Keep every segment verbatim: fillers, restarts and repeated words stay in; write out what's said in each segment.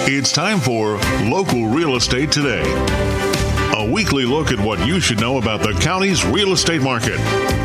It's time for Local Real Estate Today, a weekly look at what you should know about the county's real estate market.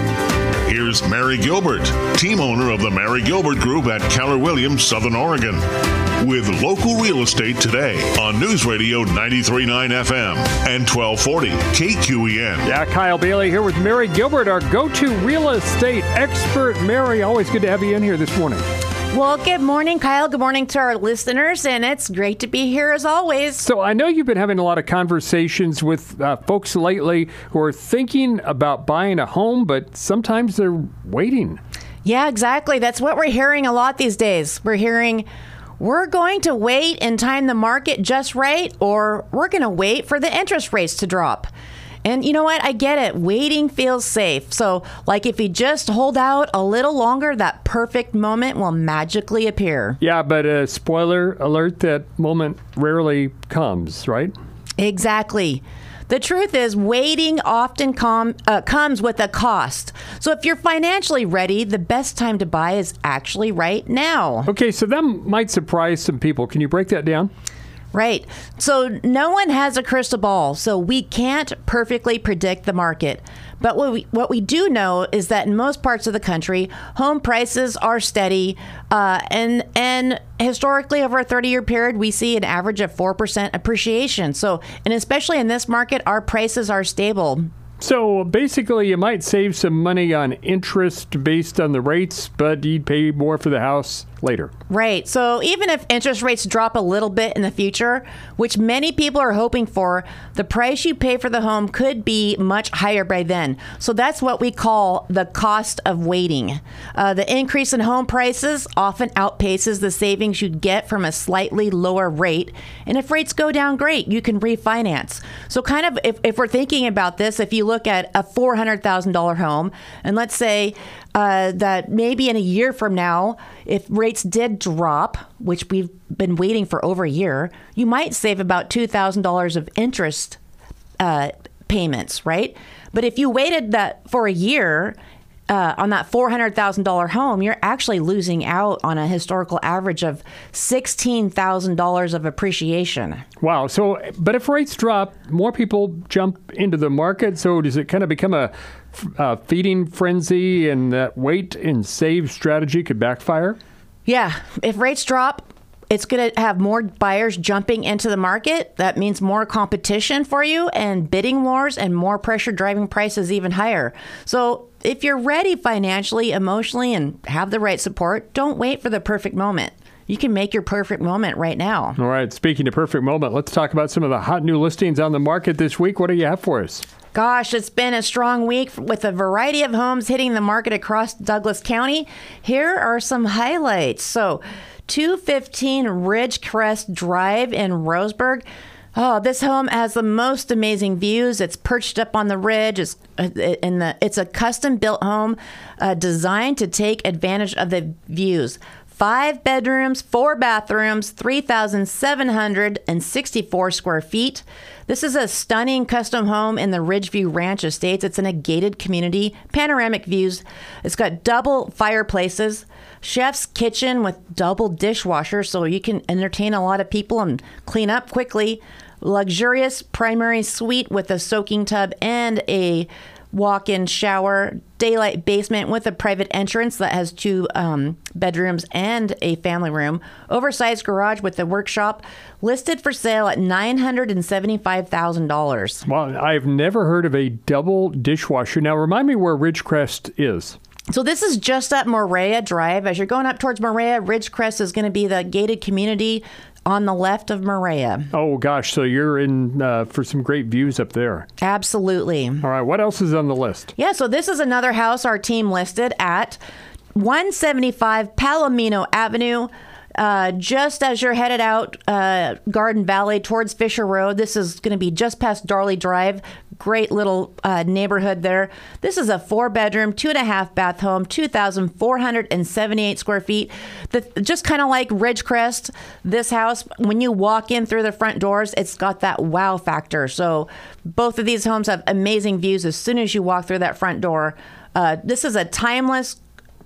Here's Mary Gilbert, team owner of the Mary Gilbert Group at Keller Williams, Southern Oregon, with Local Real Estate Today on News Radio ninety-three point nine F M and twelve forty K Q E N. Yeah, Kyle Bailey here with Mary Gilbert, our go-to real estate expert. Mary, always good to have you in here this morning. Well, good morning, Kyle. Good morning to our listeners, and it's great to be here as always. So I know you've been having a lot of conversations with uh, folks lately who are thinking about buying a home, but sometimes they're waiting. Yeah, exactly. That's what we're hearing a lot these days. We're hearing we're going to wait and time the market just right, or we're going to wait for the interest rates to drop. And you know what? I get it. Waiting feels safe. So, like if you just hold out a little longer, that perfect moment will magically appear. Yeah, but uh, spoiler alert, that moment rarely comes, right? Exactly. The truth is, waiting often com- uh, comes with a cost. So if you're financially ready, the best time to buy is actually right now. Okay, so that might surprise some people. Can you break that down? Right. So no one has a crystal ball, so we can't perfectly predict the market. But what we, what we do know is that in most parts of the country, home prices are steady. Uh, and and historically, over a thirty-year period, we see an average of four percent appreciation. So, and especially in this market, our prices are stable. So basically, you might save some money on interest based on the rates, but you'd pay more for the house later. Right. So even if interest rates drop a little bit in the future, which many people are hoping for, the price you pay for the home could be much higher by then. So that's what we call the cost of waiting. Uh, the increase in home prices often outpaces the savings you'd get from a slightly lower rate. And if rates go down, great, you can refinance. So kind of if, if we're thinking about this, if you look at a four hundred thousand dollars home, and let's say uh, that maybe in a year from now, if rates did drop, which we've been waiting for over a year, you might save about two thousand dollars of interest uh, payments, right? But if you waited that for a year uh, on that four hundred thousand dollars home, you're actually losing out on a historical average of sixteen thousand dollars of appreciation. Wow. So, but if rates drop, more people jump into the market. So does it kind of become a uh, feeding frenzy, and that wait and save strategy could backfire? Yeah. If rates drop, it's going to have more buyers jumping into the market. That means more competition for you and bidding wars and more pressure driving prices even higher. So if you're ready financially, emotionally, and have the right support, don't wait for the perfect moment. You can make your perfect moment right now. All right. Speaking of perfect moment, let's talk about some of the hot new listings on the market this week. What do you have for us? Gosh, it's been a strong week with a variety of homes hitting the market across Douglas County. Here are some highlights. So, two fifteen Ridgecrest Drive in Roseburg. Oh, this home has the most amazing views. It's perched up on the ridge. It's in the. It's a custom-built home uh, designed to take advantage of the views. Five bedrooms, four bathrooms, three thousand seven hundred sixty-four square feet. This is a stunning custom home in the Ridgeview Ranch Estates. It's in a gated community, panoramic views. It's got double fireplaces, chef's kitchen with double dishwasher, so you can entertain a lot of people and clean up quickly. Luxurious primary suite with a soaking tub and a walk-in shower, daylight basement with a private entrance that has two um, bedrooms and a family room, oversized garage with a workshop, listed for sale at nine hundred seventy-five thousand dollars. Well, I've never heard of a double dishwasher. Now, remind me where Ridgecrest is. So this is just up Morea Drive. As you're going up towards Morea, Ridgecrest is going to be the gated community on the left of Morea. Oh, gosh. So you're in uh, for some great views up there. Absolutely. All right. What else is on the list? Yeah, so this is another house our team listed at one seventy-five Palomino Avenue. Uh, just as you're headed out uh, Garden Valley towards Fisher Road. This is going to be just past Darley Drive. Great little uh, neighborhood there. This is a four-bedroom, two-and-a-half bath home, two thousand four hundred seventy-eight square feet. The, just kind of like Ridgecrest, this house, when you walk in through the front doors, it's got that wow factor. So both of these homes have amazing views as soon as you walk through that front door. Uh, this is a timeless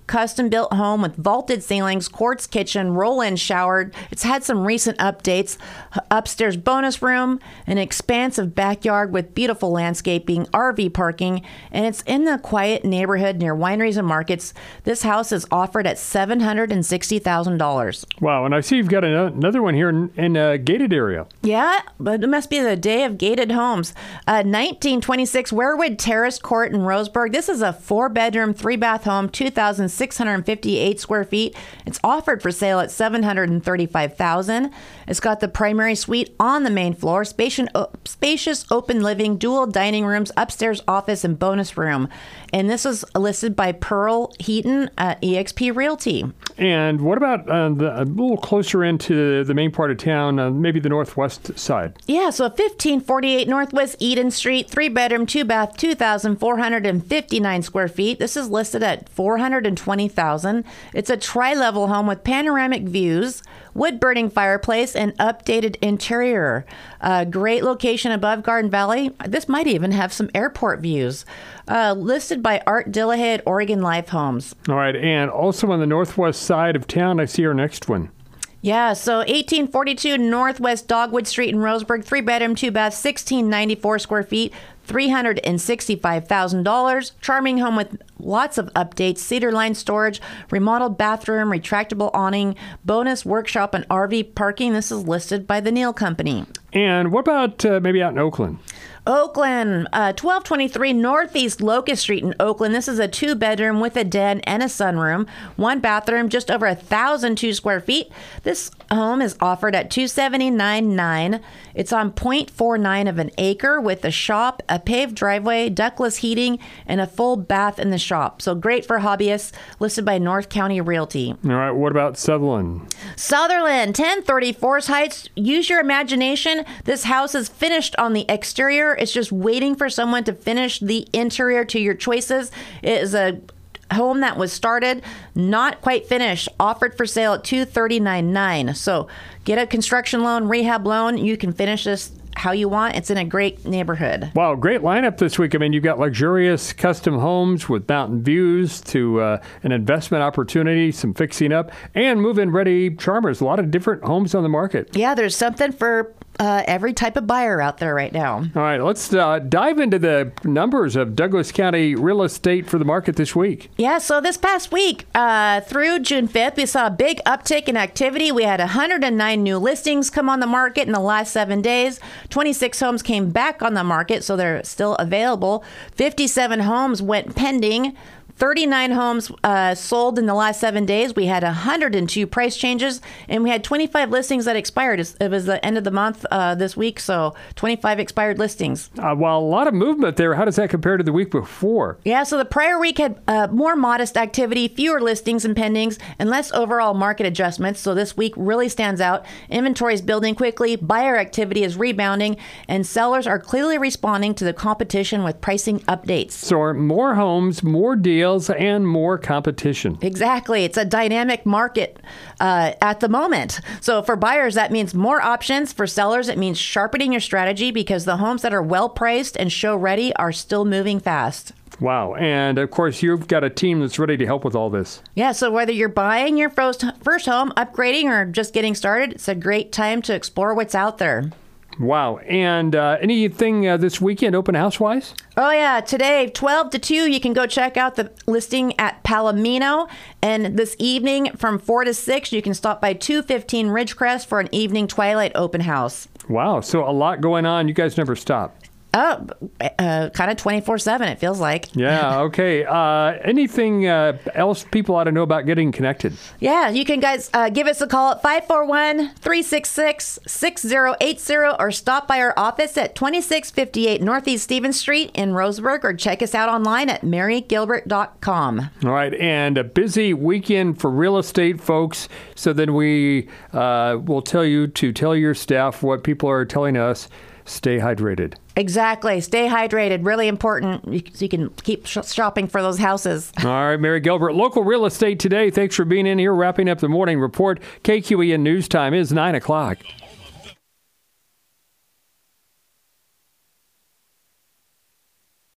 custom-built home with vaulted ceilings, quartz kitchen, roll-in shower. It's had some recent updates. Upstairs bonus room, an expansive backyard with beautiful landscaping, R V parking, and it's in the quiet neighborhood near wineries and markets. This house is offered at seven hundred sixty thousand dollars. Wow, and I see you've got another one here in, in a gated area. Yeah, but it must be the day of gated homes. Uh, nineteen twenty-six Werewood Terrace Court in Roseburg. This is a four-bedroom, three-bath home, two thousand six hundred fifty-eight square feet. It's offered for sale at seven hundred thirty-five thousand dollars. It's got the primary suite on the main floor, spacious, spacious open living, dual dining rooms, upstairs office, and bonus room. And this is listed by Pearl Heaton at E X P Realty. And what about uh, the, a little closer into the main part of town, uh, maybe the northwest side? Yeah, so fifteen forty-eight Northwest Eden Street, three bedroom, two bath, two thousand four hundred fifty-nine square feet. This is listed at four hundred twenty thousand dollars. It's a tri-level home with panoramic views, wood burning fireplace, and updated interior. Uh, great location above Garden Valley. This might even have some airport views. Uh, listed by Art Dillahay at Oregon Life Homes. All right, and also on the northwest side of town, I see our next one. Yeah, so eighteen forty-two Northwest Dogwood Street in Roseburg, three bedroom, two bath, sixteen ninety-four square feet, three hundred sixty-five thousand dollars. Charming home with lots of updates, cedar line storage, remodeled bathroom, retractable awning, bonus workshop, and R V parking. This is listed by the Neal Company. And what about uh, maybe out in Oakland? Oakland, uh, twelve twenty-three Northeast Locust Street in Oakland. This is a two-bedroom with a den and a sunroom, one bathroom, just over one thousand two square feet. This home is offered at two hundred seventy-nine thousand nine hundred dollars. It's on zero point four nine of an acre with a shop, a paved driveway, ductless heating, and a full bath in the shop. So great for hobbyists, listed by North County Realty. All right, what about Sutherland? Sutherland, ten thirty Forest Heights. Use your imagination. This house is finished on the exterior. It's just waiting for someone to finish the interior to your choices. It is a home that was started, not quite finished, offered for sale at two hundred thirty-nine thousand nine hundred dollars. So get a construction loan, rehab loan. You can finish this how you want. It's in a great neighborhood. Wow, great lineup this week. I mean, you've got luxurious custom homes with mountain views to uh, an investment opportunity, some fixing up, and move-in ready charmers. A lot of different homes on the market. Yeah, there's something for uh, every type of buyer out there right now. All right, let's uh, dive into the numbers of Douglas County real estate for the market this week. Yeah, so this past week, uh, through June fifth, we saw a big uptick in activity. We had one hundred nine new listings come on the market in the last seven days. twenty-six homes came back on the market, so they're still available. fifty-seven homes went pending. thirty-nine homes uh, sold in the last seven days. We had one hundred two price changes, and we had twenty-five listings that expired. It was the end of the month uh, this week, so twenty-five expired listings. Uh, well, a lot of movement there. How does that compare to the week before? Yeah, so the prior week had uh, more modest activity, fewer listings and pendings, and less overall market adjustments. So this week really stands out. Inventory is building quickly, buyer activity is rebounding, and sellers are clearly responding to the competition with pricing updates. So more homes, more deals, and more competition. Exactly. It's a dynamic market uh, at the moment. So for buyers, that means more options. For sellers, it means sharpening your strategy because the homes that are well priced and show ready are still moving fast. Wow. And of course, you've got a team that's ready to help with all this. Yeah. So whether you're buying your first, first home, upgrading, or just getting started, it's a great time to explore what's out there. Wow. And uh, anything uh, this weekend open house-wise? Oh, yeah. Today, twelve to two, you can go check out the listing at Palomino. And this evening from four to six, you can stop by two fifteen Ridgecrest for an evening twilight open house. Wow. So a lot going on. You guys never stop. Oh, uh, kind of twenty-four seven, it feels like. Yeah, okay. Uh, anything uh, else people ought to know about getting connected? Yeah, you can guys uh, give us a call at five four one, three six six, six zero eight zero or stop by our office at twenty-six fifty-eight Northeast Stevens Street in Roseburg, or check us out online at mary gilbert dot com. All right, and a busy weekend for real estate folks. So then we uh, will tell you to tell your staff what people are telling us. Stay hydrated. Exactly. Stay hydrated. Really important so you can keep sh- shopping for those houses. All right, Mary Gilbert, Local Real Estate Today. Thanks for being in here, wrapping up the morning report. K Q E N News Time is nine o'clock.